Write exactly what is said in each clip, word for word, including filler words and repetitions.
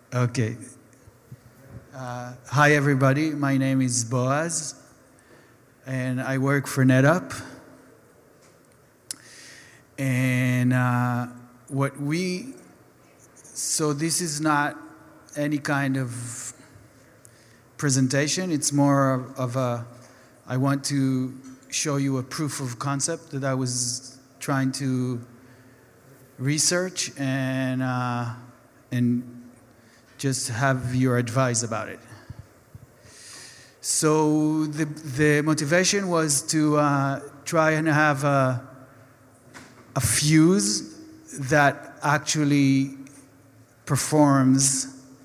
Okay. Uh, hi, everybody. My name is Boaz, and I work for NetApp. And uh, what we, so this is not any kind of presentation. It's more of a, I want to show you a proof of concept that I was trying to research and uh, and just have your advice about it. So the the motivation was to uh, try and have a, a fuse that actually performs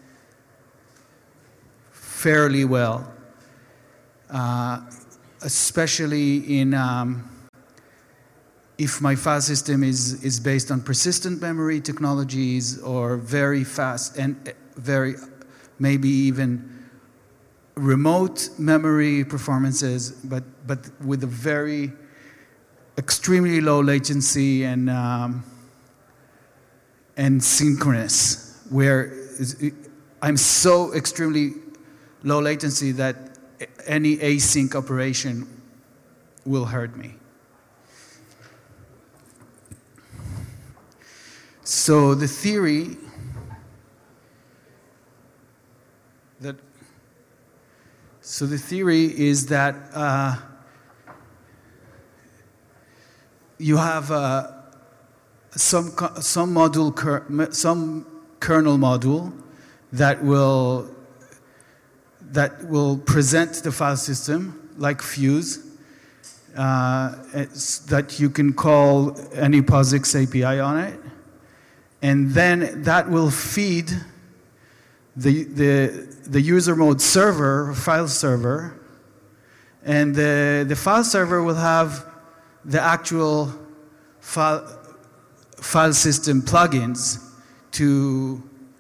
fairly well, uh, especially in um, if my file system is is based on persistent memory technologies or very fast and very maybe even remote memory performances, but but with a very extremely low latency and um, and synchronous, where I'm so extremely low latency that any async operation will hurt me. So the theory that so the theory is that uh, you have uh, some some module some kernel module that will that will present the file system like Fuse, uh, that you can call any POSIX A P I on it, and then that will feed the the the user mode server, file server, and the the file server will have the actual file file system plugins to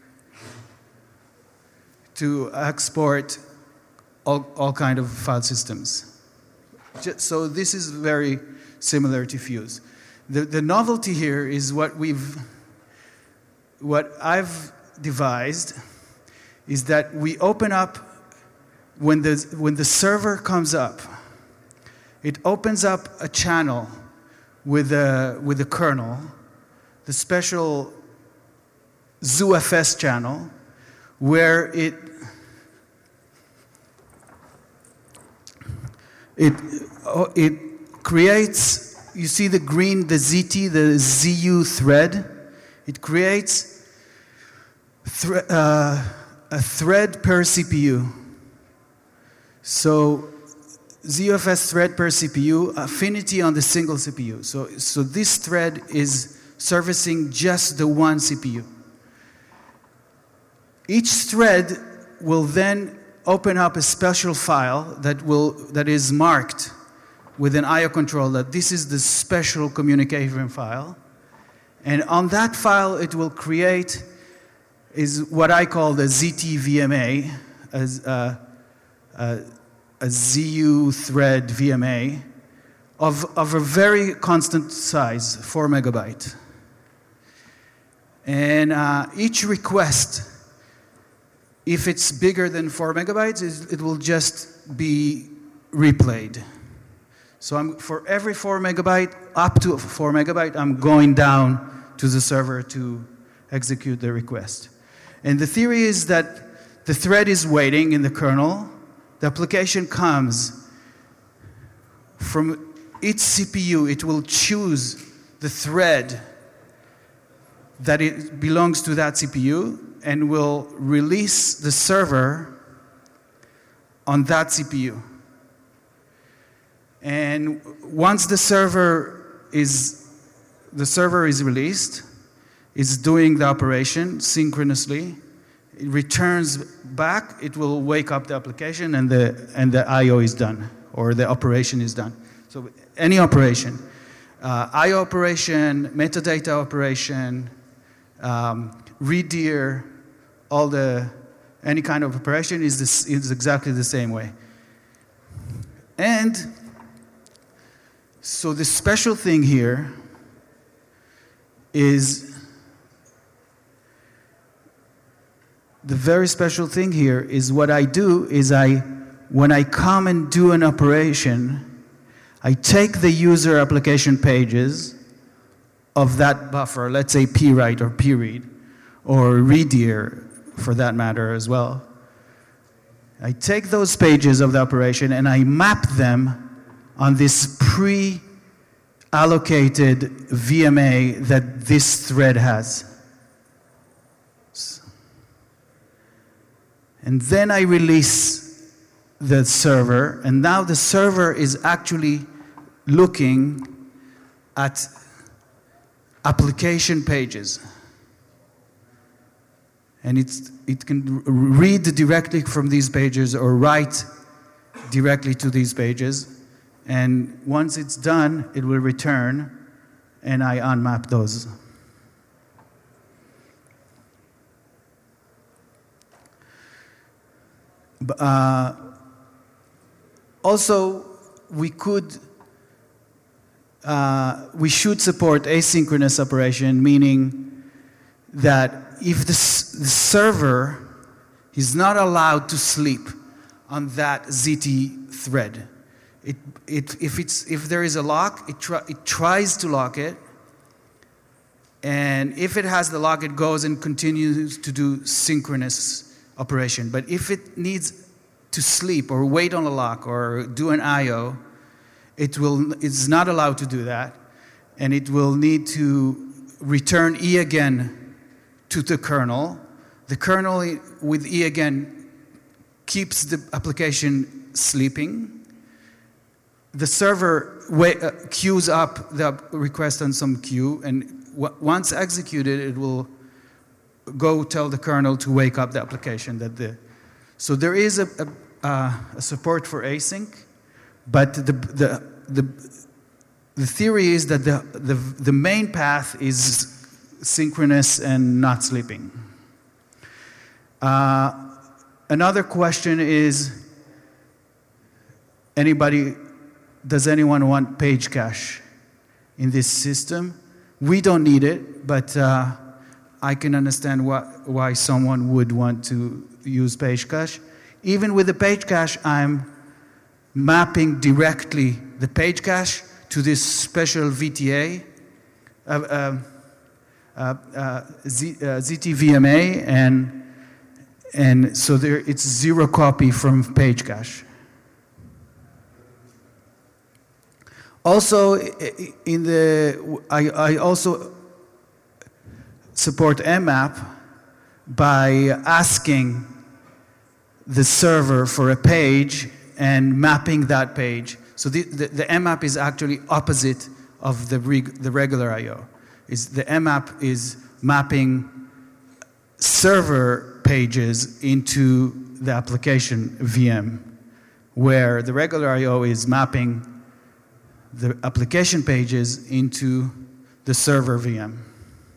to export all all kind of file systems. Just, so this is very similar to Fuse. The the novelty here is what we've what I've devised is that we open up, when the, when the server comes up, it opens up a channel with a, with a kernel, the special ZooFS channel, where it, it, it creates, you see the green, the Z T, the Z U thread, it creates thre uh, a thread per C P U. So ZooFS thread per C P U, affinity on the single C P U. So, so this thread is servicing just the one C P U. Each thread will then open up a special file that will that is marked with an I O control that this is the special communication file. And on that file it will create is what I call the Z T V M A, as uh, uh, a Z U thread V M A of, of a very constant size, four megabyte. And uh, each request, if it's bigger than four megabytes, it will just be replayed. So I'm, for every four megabyte, up to four megabyte, I'm going down to the server to execute the request. And the theory is that the thread is waiting in the kernel. The application comes from each C P U. It will choose the thread that it belongs to that C P U and will release the server on that C P U. And once the server is the server is released, it's doing the operation synchronously. It returns back. It will wake up the application, and the and the I O is done, or the operation is done. So any operation, uh, I O operation, metadata operation, um, redir, all the any kind of operation is this is exactly the same way. And so the special thing here is the very special thing here is what I do is I, when I come and do an operation, I take the user application pages of that buffer, let's say pwrite or pread, or readhere for that matter as well. I take those pages of the operation and I map them on this pre-allocated V M A that this thread has. And then I release the server, and now the server is actually looking at application pages. And it's, it can read directly from these pages or write directly to these pages. And once it's done, it will return, and I unmap those. Uh, also, we could, uh, we should support asynchronous operation, meaning that if the, the server is not allowed to sleep on that Z T thread, it, it, if, it's, if there is a lock, it, try, it tries to lock it, and if it has the lock, it goes and continues to do synchronous operation. But if it needs to sleep or wait on a lock or do an I O, it will, it's not allowed to do that, and it will need to return E again to the kernel. The kernel with E again keeps the application sleeping. The server wait, uh, queues up the request on some queue, and w once executed, it will go tell the kernel to wake up the application. That the, so there is a, a, uh, a support for async, but the, the, the, the theory is that the, the, the main path is synchronous and not sleeping. Uh, another question is, anybody, does anyone want page cache in this system? We don't need it, but uh, I can understand why, why someone would want to use page cache. Even with the page cache, I'm mapping directly the page cache to this special V T A, uh, uh, uh, uh, Z, uh, Z T V M A, and, and so there, it's zero copy from page cache. Also, in the, I, I also support mmap by asking the server for a page and mapping that page. So the, the, the mmap is actually opposite of the, reg, the regular I O. Is the mmap is mapping server pages into the application V M, where the regular I O is mapping the application pages into the server V M.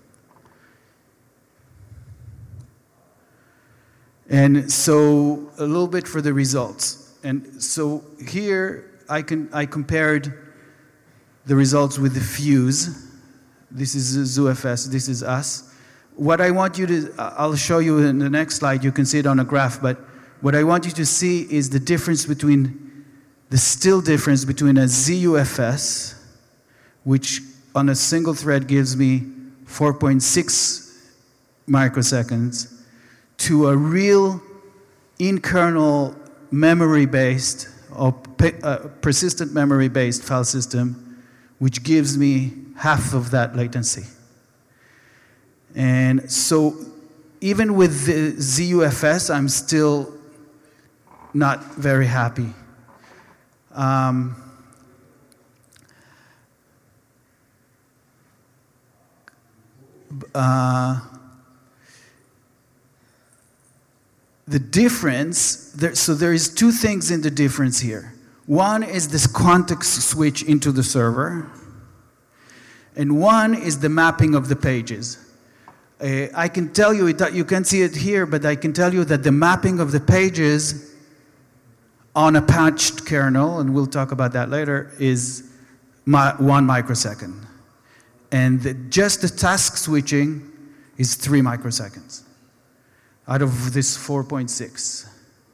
And so a little bit for the results. And so here I, can, I compared the results with the Fuse. This is ZooFS, this is us. What I want you to, I'll show you in the next slide, you can see it on a graph, but what I want you to see is the difference between, the still difference between a ZooFS, which on a single thread gives me four point six microseconds, to a real in-kernel memory-based or uh, persistent memory-based file system, which gives me half of that latency. And so even with the ZooFS, I'm still not very happy. Um, uh, the difference, there, so there is two things in the difference here. One is this context switch into the server, and one is the mapping of the pages. Uh, I can tell you, it, you can't see it here, but I can tell you that the mapping of the pages on a patched kernel, and we'll talk about that later, is my, one microsecond. And the, just the task switching is three microseconds. out of this four point six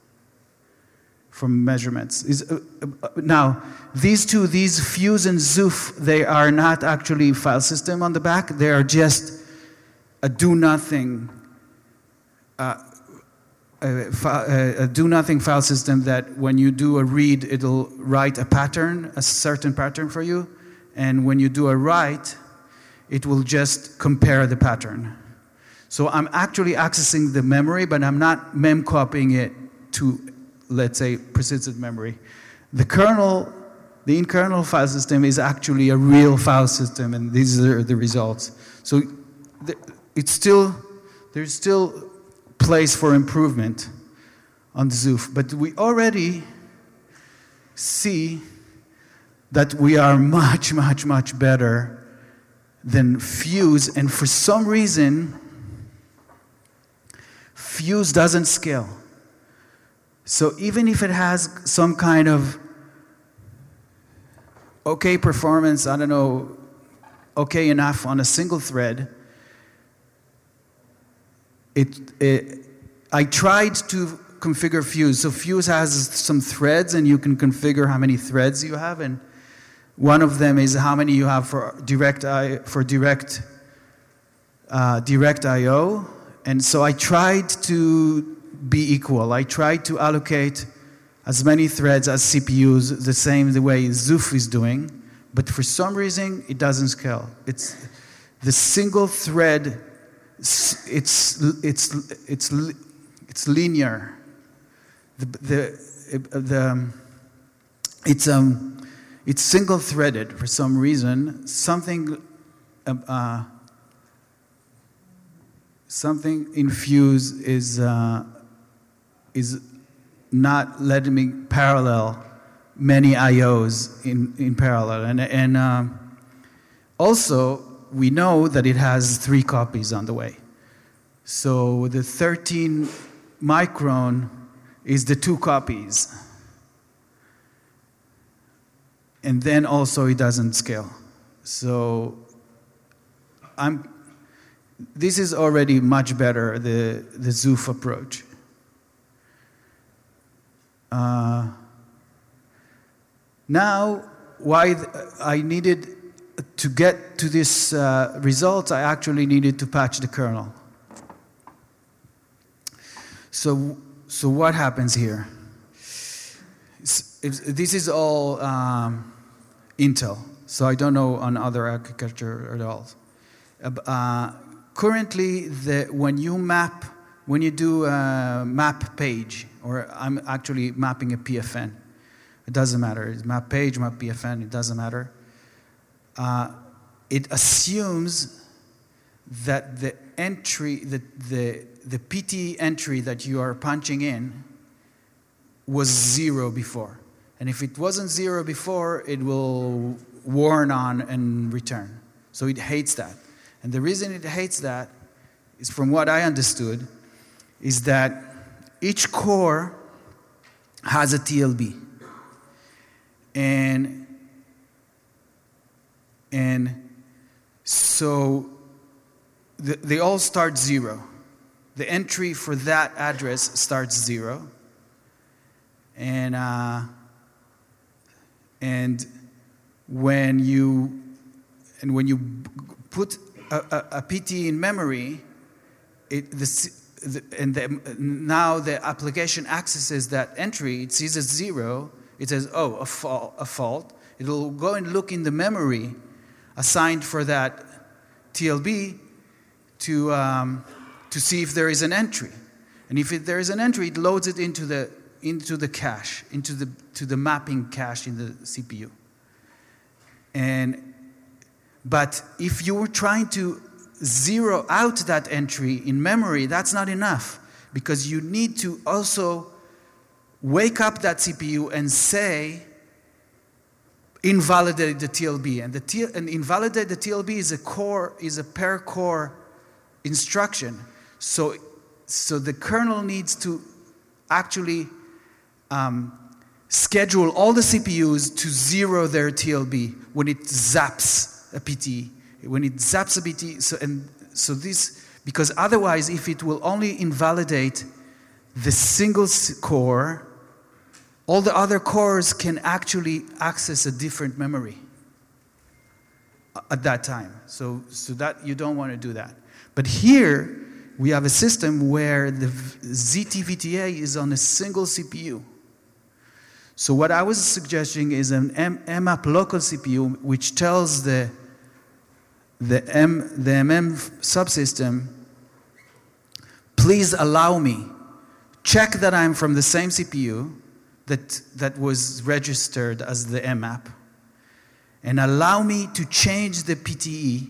from measurements. Is, uh, uh, now, these two, these Fuse and Zoof, they are not actually file system on the back. They are just a do-nothing uh, a, a, a do-nothing file system that when you do a read, it'll write a pattern, a certain pattern for you. And when you do a write, it will just compare the pattern. So I'm actually accessing the memory, but I'm not mem-copying it to, let's say, persistent memory. The kernel, the in-kernel file system is actually a real file system, and these are the results. So it's still, there's still place for improvement on the Zoof, but we already see that we are much, much, much better than Fuse, and for some reason, Fuse doesn't scale. So even if it has some kind of okay performance, I don't know, okay enough on a single thread, it, it I tried to configure Fuse. So Fuse has some threads, and you can configure how many threads you have, and one of them is how many you have for direct I, for direct uh, direct I O. And so I tried to be equal. I tried to allocate as many threads as C P Us the same the way Zoof is doing, but for some reason it doesn't scale. It's the single thread. It's it's it's it's linear. The the the it's um it's single threaded for some reason. Something uh, something in Fuse is uh, is not letting me parallel many I Os in in parallel, and and um, also we know that it has three copies on the way. So the thirteen micron is the two copies. And then also it doesn't scale. So I'm, this is already much better, the, the Zoof approach. Uh, now, why I needed to get to this uh, result, I actually needed to patch the kernel. So, so what happens here? This is all um, Intel, so I don't know on other architecture at all. Uh, currently, the, when you map, when you do a map page, or I'm actually mapping a P F N, it doesn't matter. It's map page, map P F N, it doesn't matter. Uh, it assumes that the entry, the, the, the P T entry that you are punching in was zero before. And if it wasn't zero before, it will warn on and return. So it hates that. And the reason it hates that is, from what I understood, is that each core has a T L B. And And so the, they all start zero. The entry for that address starts zero. And uh, and when you and when you put a, a, a P T in memory, it the, the and the, now the application accesses that entry. It sees a zero. It says, "Oh, a fault. A fault." It'll go and look in the memory assigned for that T L B to um, to see if there is an entry, and if it, there is an entry, it loads it into the into the cache, into the to the mapping cache in the C P U. And but if you were trying to zero out that entry in memory, that's not enough, because you need to also wake up that C P U and say, invalidate the T L B, and the T and invalidate the T L B is a core is a per core instruction. So, so the kernel needs to actually um, schedule all the C P Us to zero their T L B when it zaps a P T. When it zaps a P T, so and so this Because otherwise, if it will only invalidate the single core, all the other cores can actually access a different memory at that time. So, so that you don't want to do that. But here, we have a system where the Z T V T A is on a single C P U. So what I was suggesting is an M M-A P local C P U which tells the, the, M, the M M subsystem, please allow me, check that I'm from the same C P U that, that was registered as the M A P, and allow me to change the P T E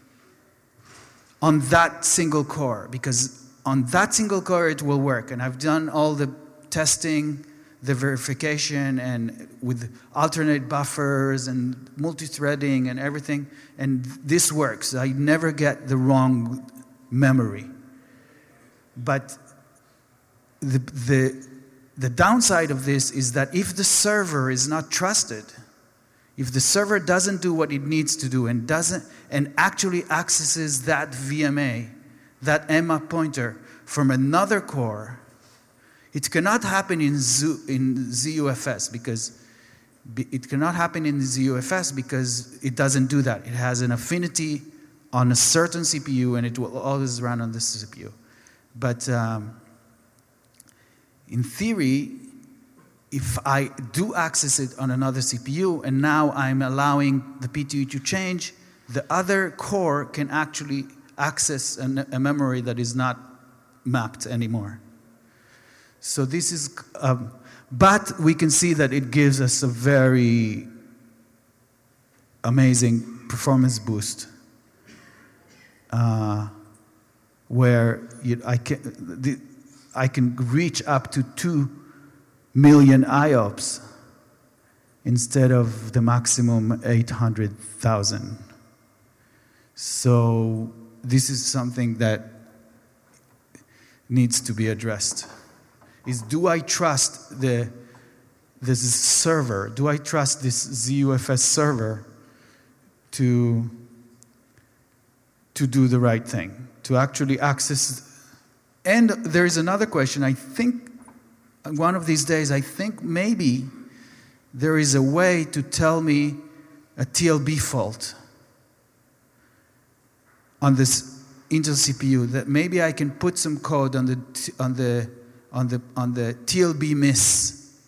on that single core, because on that single core it will work. And I've done all the testing, the verification, and with alternate buffers and multi-threading and everything, and this works. I never get the wrong memory. But the, the, the downside of this is that if the server is not trusted, if the server doesn't do what it needs to do and doesn't and actually accesses that V M A, that M A P pointer from another core, it cannot happen in, Z, in Z U F S because it cannot happen in Z U F S because it doesn't do that. It has an affinity on a certain C P U and it will always run on this C P U. But um, in theory, if I do access it on another C P U and now I'm allowing the P T U to change, the other core can actually access a, a memory that is not mapped anymore. So this is, um, but we can see that it gives us a very amazing performance boost uh, where you, I, can, the, I can reach up to two million I O P S instead of the maximum eight hundred thousand. So this is something that needs to be addressed. Is do I trust the this server? Do I trust this Z U F S server to to do the right thing, to actually access? And there is another question. I think one of these days, I think maybe there is a way to tell me a T L B fault on this Intel C P U, that maybe I can put some code on the on the on the on the T L B miss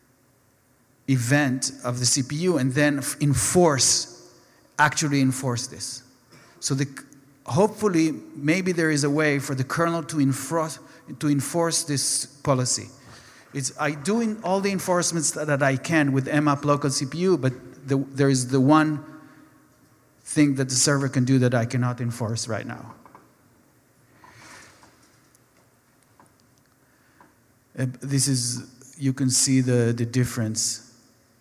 event of the C P U and then enforce, actually enforce this. So the, hopefully maybe there is a way for the kernel to enforce to enforce this policy. It's, I doing all the enforcements that, that I can with M A P local C P U, but the, there is the one thing that the server can do that I cannot enforce right now. Uh, this is, you can see the, the difference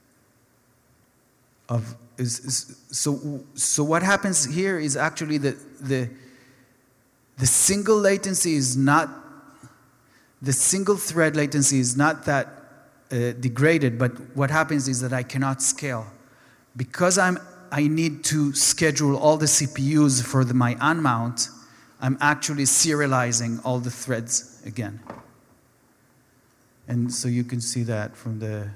of, is, is, so, so what happens here is actually that the, the single latency is not The single thread latency is not that uh, degraded, but what happens is that I cannot scale. Because I'm, I need to schedule all the C P Us for the, my unmount, I'm actually serializing all the threads again. And so you can see that from the...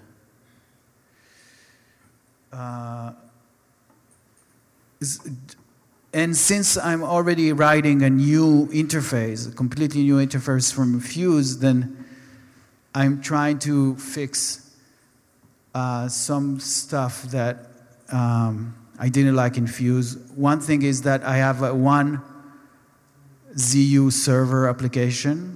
Uh, is, And since I'm already writing a new interface, a completely new interface from Fuse, then I'm trying to fix uh, some stuff that um, I didn't like in Fuse. One thing is that I have a one Z U server application,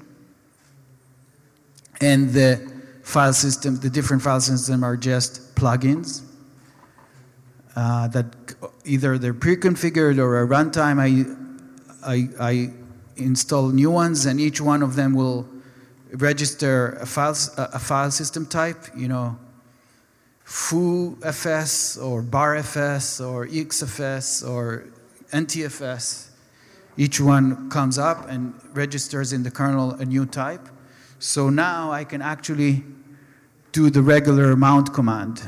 and the file system, the different file systems are just plugins. Uh, that either they're pre-configured or a runtime, I, I, I install new ones, and each one of them will register a file, a file system type, you know, foo-fs or bar-fs or xfs or ntfs. Each one comes up and registers in the kernel a new type. So now I can actually do the regular mount command.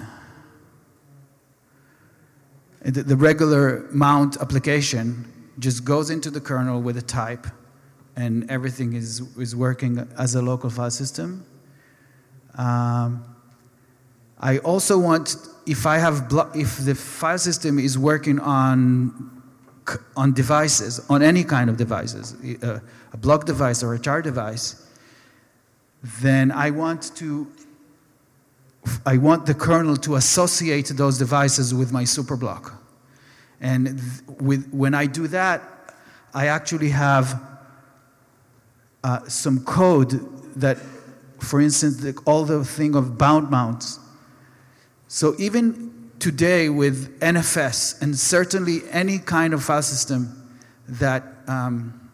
The regular mount application just goes into the kernel with a type and everything is, is working as a local file system. Um, I also want, if I have, blo if the file system is working on, on devices, on any kind of devices, a, a block device or a char device, then I want to, I want the kernel to associate those devices with my superblock. And with, when I do that, I actually have uh, some code that, for instance, the, all the thing of bound mounts. So even today with N F S, and certainly any kind of file system that, um,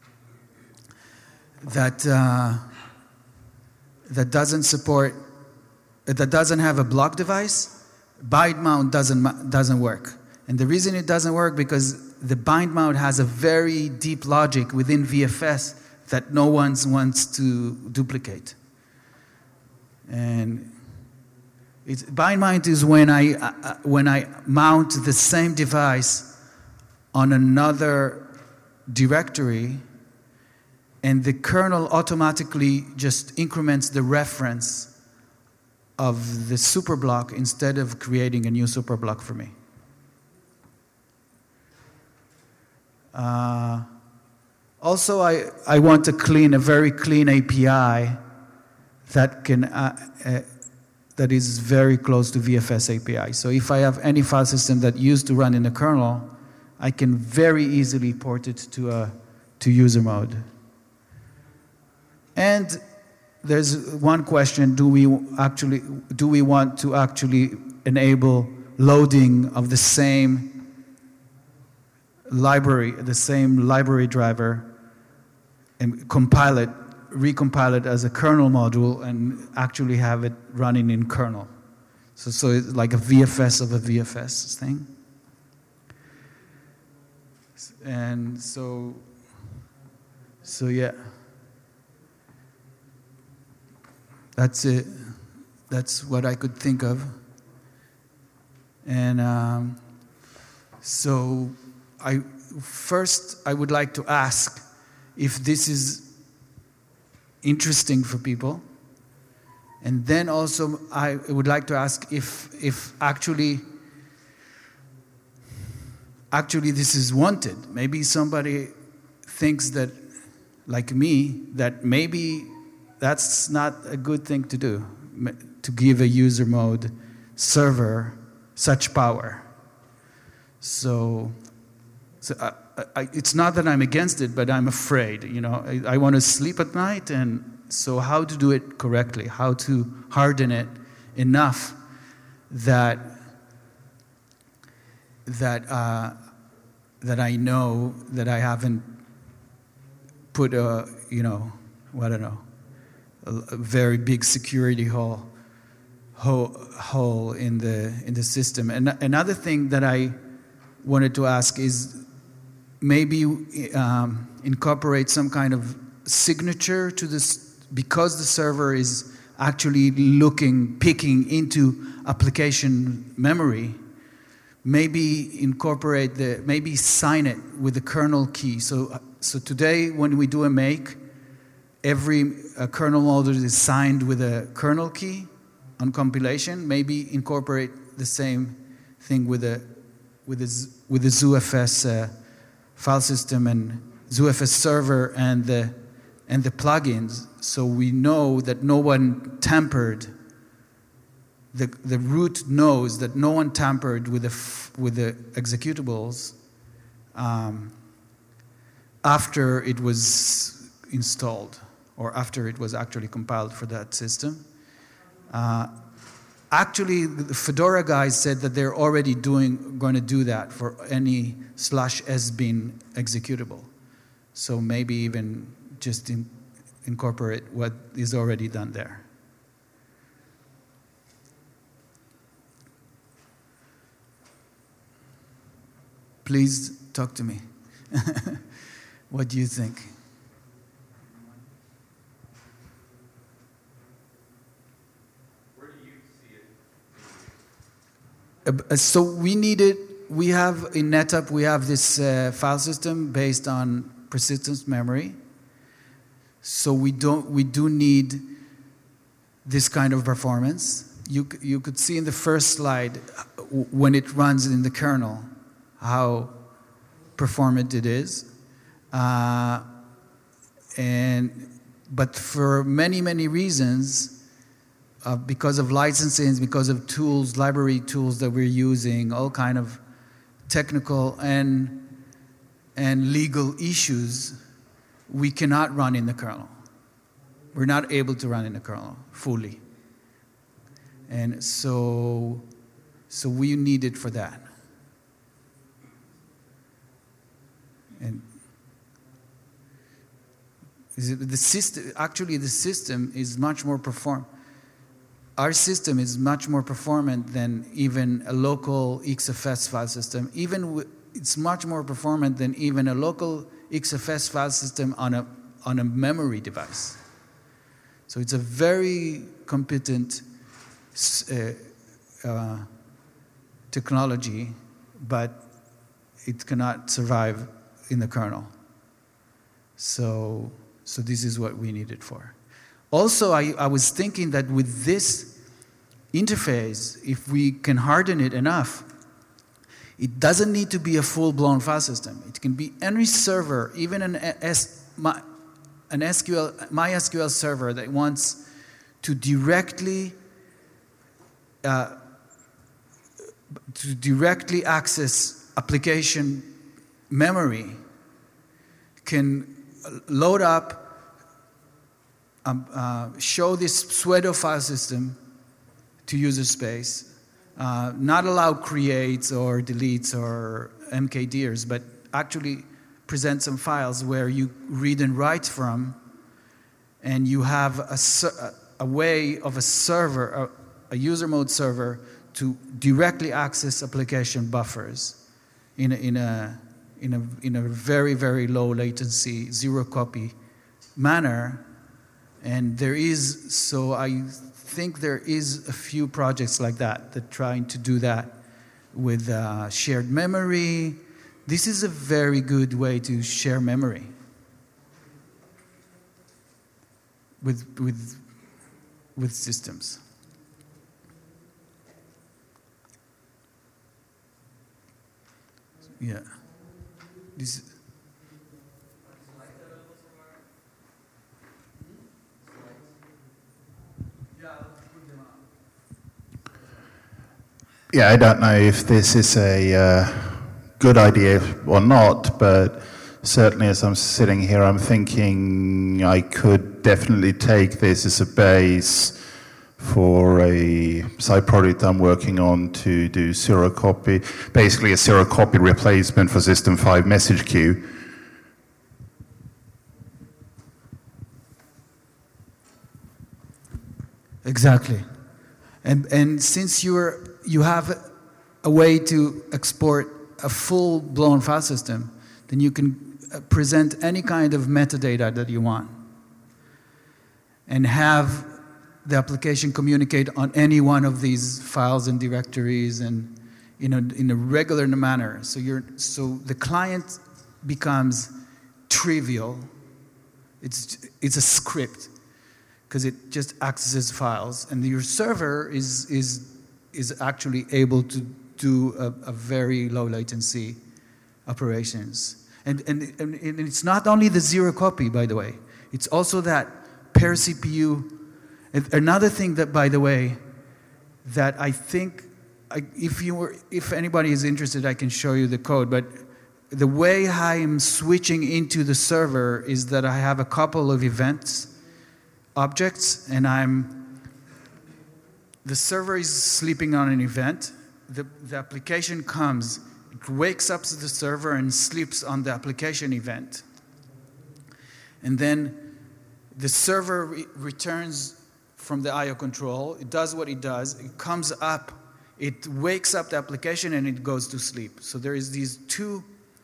that, uh, that doesn't support, that doesn't have a block device, bind mount doesn't, doesn't work. And the reason it doesn't work because the bind mount has a very deep logic within V F S that no one wants to duplicate. And it's, bind mount is when I, uh, when I mount the same device on another directory, and the kernel automatically just increments the reference of the superblock instead of creating a new superblock for me. Uh, also, I, I want a clean, a very clean A P I that can uh, uh, that is very close to V F S A P I. So if I have any file system that used to run in the kernel, I can very easily port it to a to user mode. And there's one question: Do we actually do we want to actually enable loading of the same library, the same library driver, and compile it, recompile it as a kernel module, and actually have it running in kernel? So, so it's like a V F S of a V F S thing. And so, so yeah, that's it. That's what I could think of. And um, so. I, first, I would like to ask if this is interesting for people. And then also, I would like to ask if, if actually, actually this is wanted. Maybe somebody thinks that, like me, that maybe that's not a good thing to do, to give a user mode server such power. So, So I, I, it's not that I'm against it, but I'm afraid. You know, I, I want to sleep at night, and so how to do it correctly? How to harden it enough that that uh, that I know that I haven't put a you know, I don't know, a, a very big security hole hole hole in the in the system. And another thing that I wanted to ask is, maybe um, incorporate some kind of signature to this, because the server is actually looking, picking into application memory. Maybe incorporate the, maybe sign it with the kernel key. So, so today when we do a make, every uh, kernel module is signed with a kernel key on compilation. Maybe incorporate the same thing with a with a with the ZooFS uh, file system and ZooFS server and the and the plugins, so we know that no one tampered. The the root knows that no one tampered with the f with the executables um, after it was installed or after it was actually compiled for that system. Uh, Actually, the Fedora guys said that they're already doing, going to do that for any slash sbin executable. So maybe even just in, incorporate what is already done there. Please talk to me. What do you think? Uh, so we needed, we have in NetApp, we have this uh, file system based on persistence memory. So we don't. We do need this kind of performance. You you could see in the first slide when it runs in the kernel how performant it is, uh, and but for many many reasons. Uh, because of licensing, because of tools, library tools that we're using, all kind of technical and and legal issues, we cannot run in the kernel. We're not able to run in the kernel fully. And so, so we need it for that. And is it the system, actually the system is much more perform. Our system is much more performant than even a local X F S file system. Even w it's much more performant than even a local X F S file system on a on a memory device. So it's a very competent uh, uh, technology, but it cannot survive in the kernel. So, so this is what we need it for. Also, I, I was thinking that with this interface, if we can harden it enough, it doesn't need to be a full-blown file system. It can be any server, even an, S, an S Q L, MySQL server that wants to directly uh, to directly access application memory, can load up, Um, uh, show this pseudo file system to user space, uh, not allow creates or deletes or M K Drs, but actually present some files where you read and write from, and you have a, a way of a server, a, a user mode server, to directly access application buffers in a, in a, in a, in a very, very low latency, zero copy manner. And there is, so I think there is a few projects like that that trying to do that with uh, shared memory. This is a very good way to share memory with with with systems. Yeah. This. Yeah, I don't know if this is a uh, good idea or not, but certainly as I'm sitting here, I'm thinking I could definitely take this as a base for a side project I'm working on to do zero copy, basically a zero copy replacement for System five message queue. Exactly. And, and since you're, you have a way to export a full-blown file system, then you can present any kind of metadata that you want and have the application communicate on any one of these files and directories and in a, in a regular manner. So, you're, so the client becomes trivial. It's, it's a script, because it just accesses files, and your server is is is actually able to do a, a very low latency operations. And, and and and it's not only the zero copy, by the way. It's also that per C P U. And another thing that, by the way, that I think, I, if you were, if anybody is interested, I can show you the code. But the way I'm switching into the server is that I have a couple of events. Objects, and I'm, the server is sleeping on an event, the, the application comes, it wakes up the server and sleeps on the application event. And then the server re returns from the I O control, it does what it does, it comes up, it wakes up the application and it goes to sleep. So there is these two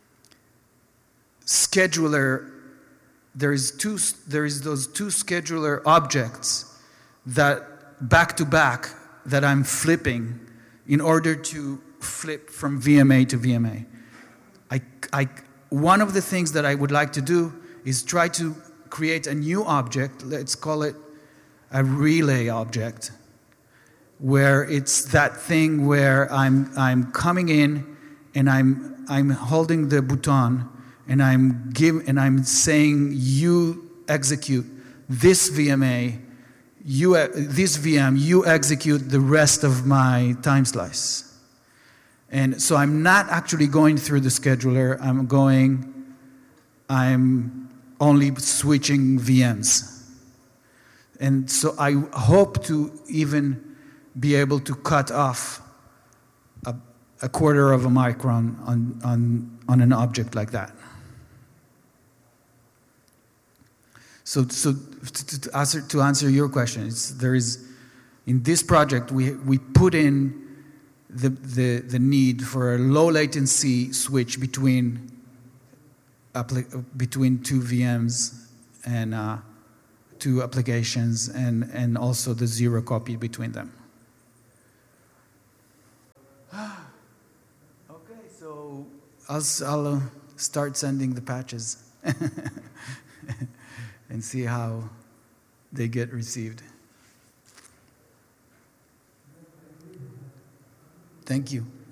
scheduler There is two. There is those two scheduler objects that back to back that I'm flipping in order to flip from V M A to V M A. I, I, one of the things that I would like to do is try to create a new object, let's call it a relay object, where it's that thing where I'm, I'm coming in and I'm, I'm holding the button and I'm, give, and I'm saying, you execute this V M A, you, this V M, you execute the rest of my time slice. And so I'm not actually going through the scheduler, I'm going, I'm only switching V Ms. And so I hope to even be able to cut off a, a quarter of a micron on, on, on an object like that. So, so to, to, answer, to answer your question, it's, there is, in this project, we, we put in the, the, the need for a low latency switch between, between two V Ms and uh, two applications, and, and also the zero copy between them. Okay, so I'll, I'll uh, start sending the patches and see how they get received. Thank you.